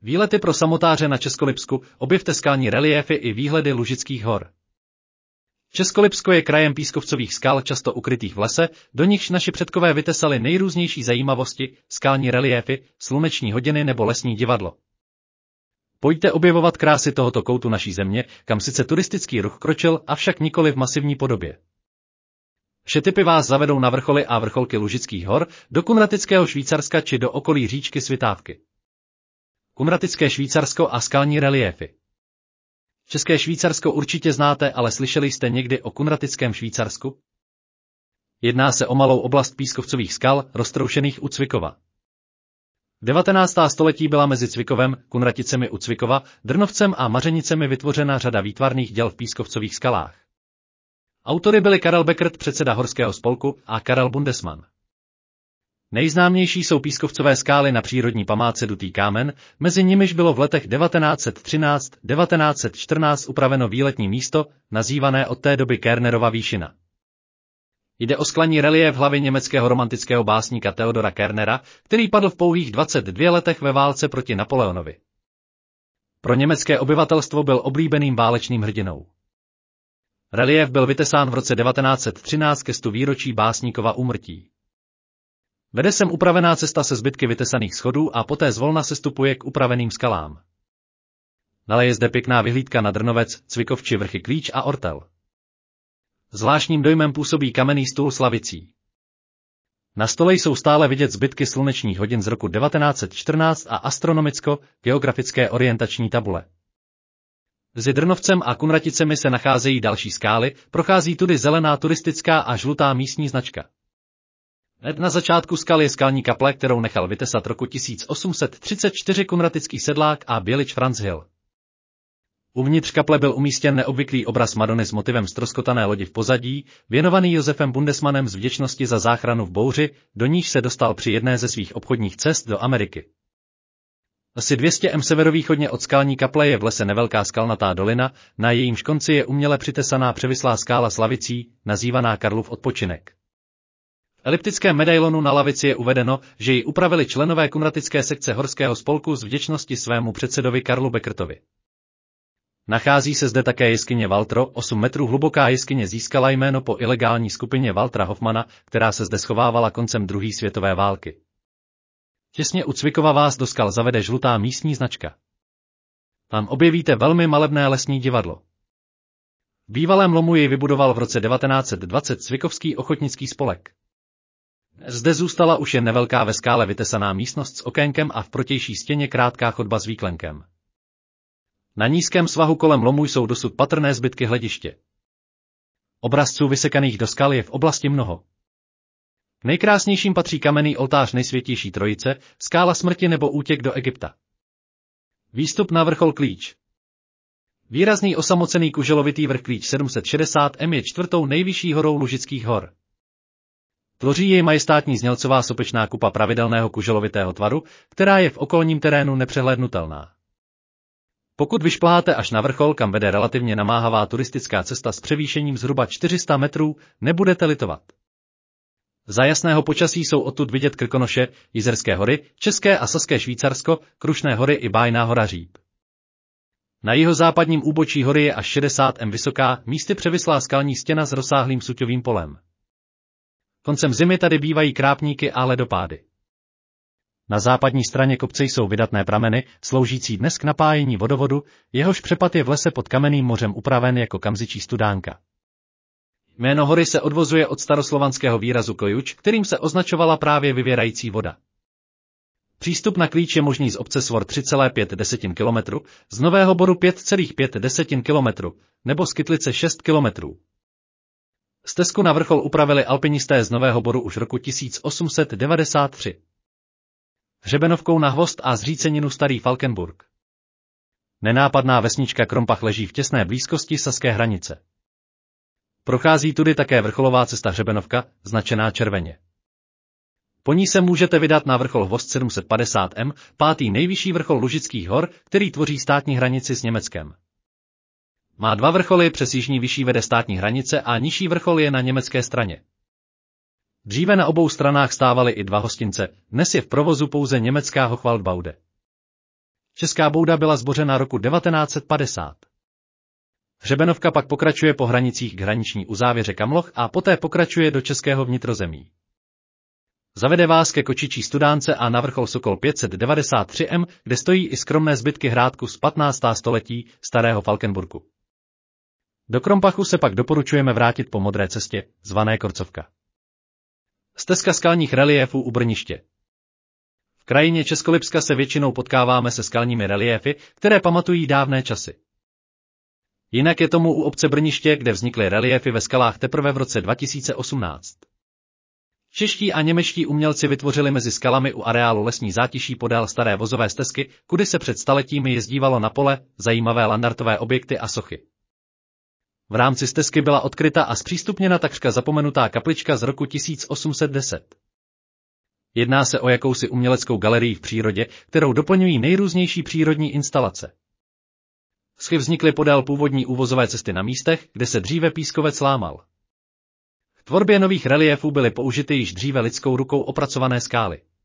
Výlety pro samotáře na Českolipsku, objevte skalní reliéfy i výhledy Lužických hor. Českolipsko je krajem pískovcových skal často ukrytých v lese, do nichž naši předkové vytesali nejrůznější zajímavosti, skalní reliéfy, sluneční hodiny nebo lesní divadlo. Pojďte objevovat krásy tohoto koutu naší země, kam sice turistický ruch kročil, avšak nikoli v masivní podobě. Vše typy vás zavedou na vrcholy a vrcholky Lužických hor, do Kunratického Švýcarska či do okolí říčky Svitávky. Kunratické Švýcarsko a skalní reliéfy. České Švýcarsko určitě znáte, ale slyšeli jste někdy o Kunratickém Švýcarsku? Jedná se o malou oblast pískovcových skal, roztroušených u Cvikova. V 19. století byla mezi Cvikovem, Kunraticemi u Cvikova, Drnovcem a Mařenicemi vytvořena řada výtvarných děl v pískovcových skalách. Autory byli Karel Beckert, předseda Horského spolku, a Karel Bundesmann. Nejznámější jsou pískovcové skály na přírodní památce Dutý kámen, mezi nimiž bylo v letech 1913–1914 upraveno výletní místo, nazývané od té doby Kernerova výšina. Jde o skalní reliéf hlavy německého romantického básníka Theodora Kernera, který padl v pouhých 22 letech ve válce proti Napoleonovi. Pro německé obyvatelstvo byl oblíbeným válečným hrdinou. Reliéf byl vytesán v roce 1913 ke 100 výročí básníkova úmrtí. Vede sem upravená cesta se zbytky vytesaných schodů a poté zvolna sestupuje k upraveným skalám. Dále je zde pěkná vyhlídka na Drnovec, Cvikov či vrchy Klíč a Ortel. Zvláštním dojmem působí kamenný stůl s lavicí. Na stole jsou stále vidět zbytky slunečních hodin z roku 1914 a astronomicko-geografické orientační tabule. Mezi Drnovcem a Kunraticemi se nacházejí další skály, prochází tudy zelená turistická a žlutá místní značka. Hned na začátku skal je skalní kaple, kterou nechal vytesat roku 1834 kunratický sedlák a bělič Franz Hill. Uvnitř kaple byl umístěn neobvyklý obraz Madony s motivem ztroskotané lodi v pozadí, věnovaný Josefem Bundesmannem z vděčnosti za záchranu v bouři, do níž se dostal při jedné ze svých obchodních cest do Ameriky. Asi 200 m severovýchodně od skalní kaple je v lese nevelká skalnatá dolina, na jejímž konci je uměle přitesaná převislá skála s lavicí, nazývaná Karlův odpočinek. V eliptickém medailonu na lavici je uvedeno, že ji upravili členové kunratické sekce Horského spolku z vděčnosti svému předsedovi Karlu Beckertovi. Nachází se zde také jeskyně Waltro, 8 metrů hluboká jeskyně získala jméno po ilegální skupině Waltera Hoffmana, která se zde schovávala koncem druhé světové války. Těsně u Cvikova vás do skal zavede žlutá místní značka. Tam objevíte velmi malebné lesní divadlo. V bývalém lomu jej vybudoval v roce 1920 Cvikovský ochotnický spolek. Zde zůstala už jen nevelká ve skále vytesaná místnost s okénkem a v protější stěně krátká chodba s výklenkem. Na nízkém svahu kolem lomu jsou dosud patrné zbytky hlediště. Obrazců vysekaných do skal je v oblasti mnoho. K nejkrásnějším patří kamenný oltář Nejsvětější Trojice, skála smrti nebo útěk do Egypta. Výstup na vrchol Klíč. Výrazný osamocený kuželovitý vrch Klíč 760 m je čtvrtou nejvyšší horou Lužických hor. Tvoří jej majestátní znělcová sopečná kupa pravidelného kuželovitého tvaru, která je v okolním terénu nepřehlédnutelná. Pokud vyšplháte až na vrchol, kam vede relativně namáhavá turistická cesta s převýšením zhruba 400 metrů, nebudete litovat. Za jasného počasí jsou odtud vidět Krkonoše, Jizerské hory, České a Saské Švýcarsko, Krušné hory i Bájná hora Říp. Na jihozápadním úbočí hory je až 60 m vysoká, místy převislá skalní stěna s rozsáhlým suťovým polem. Koncem zimy tady bývají krápníky a ledopády. Na západní straně kopce jsou vydatné prameny, sloužící dnes k napájení vodovodu, jehož přepad je v lese pod Kamenným mořem upraven jako kamzičí studánka. Jméno hory se odvozuje od staroslovanského výrazu kojuč, kterým se označovala právě vyvěrající voda. Přístup na Klíč je možný z obce Svor 3,5 km, z Nového Boru 5,5 km, nebo z Kytlice 6 km. Stezku na vrchol upravili alpinisté z Nového Boru už roku 1893. Hřebenovkou na Hvozd a zříceninu Starý Falkenburg. Nenápadná vesnička Krompach leží v těsné blízkosti saské hranice. Prochází tudy také vrcholová cesta Hřebenovka, značená červeně. Po ní se můžete vydat na vrchol Hvozd 750 m, pátý nejvyšší vrchol Lužických hor, který tvoří státní hranici s Německem. Má dva vrcholy, přes jižní vyšší vede státní hranice a nižší vrchol je na německé straně. Dříve na obou stranách stávaly i dva hostince, dnes je v provozu pouze německá Hochwaldbaude. Česká bouda byla zbořena roku 1950. Hřebenovka pak pokračuje po hranicích k hraniční uzávěře Kamloch a poté pokračuje do českého vnitrozemí. Zavede vás ke kočičí studánce a na vrchol Sokol 593M, kde stojí i skromné zbytky hrádku z 15. století starého Falkenburgu. Do Krompachu se pak doporučujeme vrátit po modré cestě, zvané Korcovka. Stezka skalních reliéfů u Brniště. V krajině Českolipska se většinou potkáváme se skalními reliéfy, které pamatují dávné časy. Jinak je tomu u obce Brniště, kde vznikly reliéfy ve skalách teprve v roce 2018. Čeští a němečtí umělci vytvořili mezi skalami u areálu lesní zátiší podél staré vozové stezky, kudy se před staletími jezdívalo na pole, zajímavé landartové objekty a sochy. V rámci stezky byla odkryta a zpřístupněna takřka zapomenutá kaplička z roku 1810. Jedná se o jakousi uměleckou galerii v přírodě, kterou doplňují nejrůznější přírodní instalace. Schy vznikly podél původní úvozové cesty na místech, kde se dříve pískovec lámal. V tvorbě nových reliéfů byly použity již dříve lidskou rukou opracované skály.